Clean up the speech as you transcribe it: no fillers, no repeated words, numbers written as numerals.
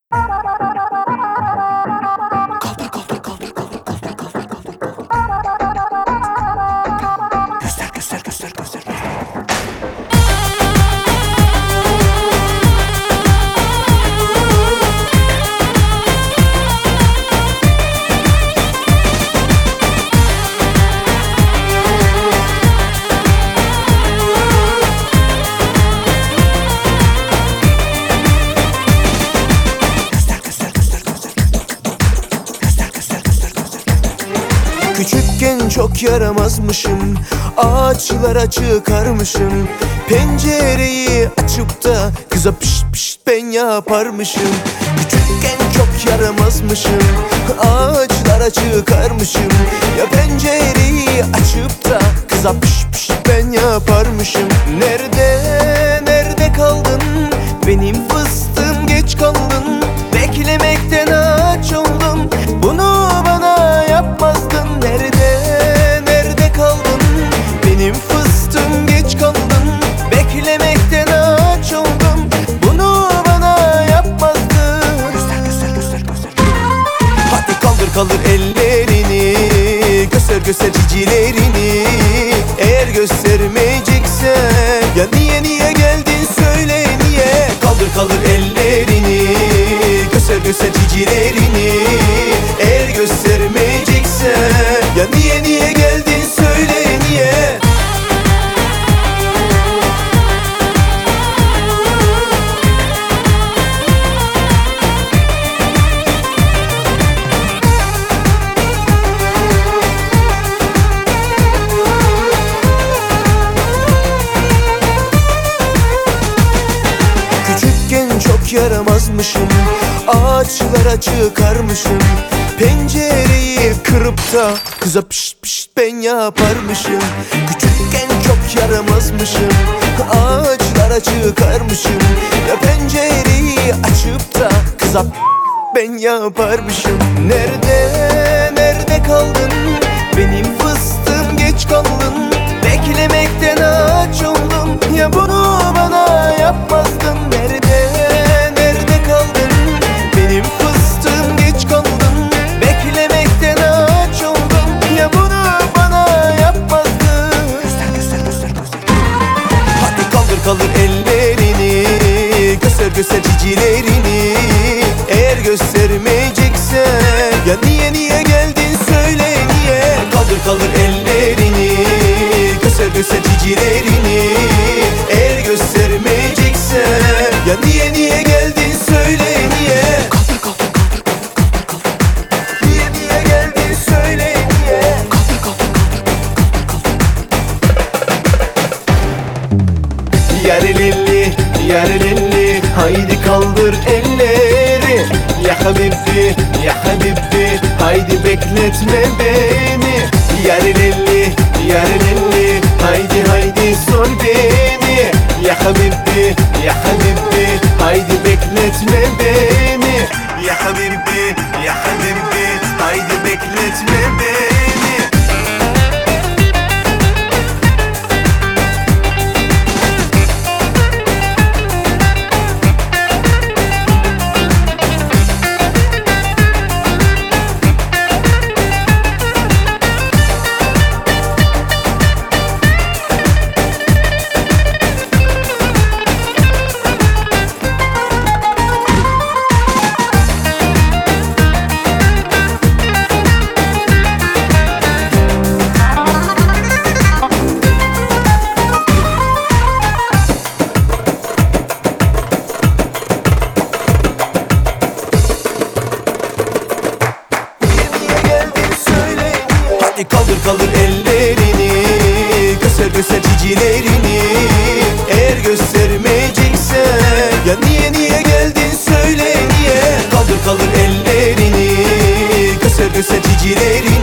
Kaldır kaldır kaldır kaldır kaldır kaldır kaldır. Göster göster göster göster. Küçükken çok yaramazmışım, ağaçlara çıkarmışım. Pencereyi açıp da kıza pişt pişt ben yaparmışım. Küçükken çok yaramazmışım, ağaçlara çıkarmışım. Ya pencereyi açıp da kıza pişt pişt ben yaparmışım. Nerede kaldın benim fıstığım, geç kaldın. Beklemekten aç oldum, bunu bana yapmazdın. Nerede kaldın benim fıstığım, geç kaldın. Beklemekten aç oldum, bunu bana yapmazdın. Göster. Hadi kaldır ellerini, göster cicilerini. Eğer göstermeyeceksen ya niye geldin söyle niye. Kaldır ellerini, göster cicilerini. Eğer göstermeyeceksen ya niye geldin söyle niye. Küçükken çok yaramazmışım, ağaçlara çıkarmışım. Pencereyi kırıp da kıza pişt pişt ben yaparmışım. Küçükken çok yaramazmışım, ağaçlara çıkarmışım. Ya pencereyi açıp da kıza ben yaparmışım. Nerede kaldın benim fıstığım, geç kaldın. Beklemekten aç oldum, ya bunu bana yapmazdın. Nerede kaldın benim fıstığım, geç kaldın. Beklemekten aç oldum, ya bunu bana yapmazdın. Göster. Hadi kaldır ellerini, göster cicilerini. Eğer göstermeyeceksen ya niye geldin söyle niye. Kaldır ellerini, göster cicilerini. Eğer göstermeyeceksen ya niye geldin söyle niye. Kaldır. Niye geldin söyle niye. Yarelilli haydi kaldır elleri. Ya habibi haydi bekletme beni. Yarelilli haydi sor beni. Ya habibi haydi bekletme beni. Ya habibi haydi bekletme beni. Kaldır ellerini, göster cicilerini. Eğer göstermeyeceksen ya niye geldin söyle niye. Kaldır ellerini, göster cicilerini.